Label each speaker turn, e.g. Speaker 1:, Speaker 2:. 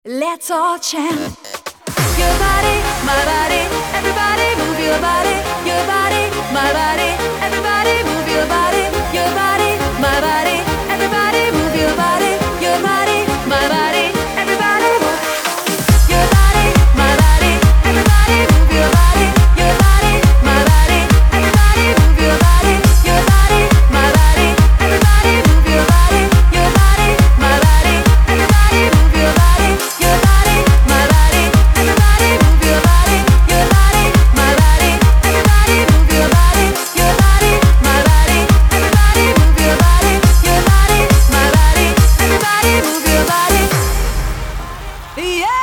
Speaker 1: Let's all chant. Your body, my body, everybody move your body. Your body, my body, everybody move your body. Your body, my body, everybody move your body. Your body, my body, everybody move. Your body, my body, everybody move your body. Your body, my body, everybody move your body. Your body, my body, everybody move your body. Your body, my body, everybody move your body. Your body, my body, everybody move your body. Your body, my body, everybody move your body. Your body, my body, everybody move your body. Your body, my body, everybody move your body. Yeah.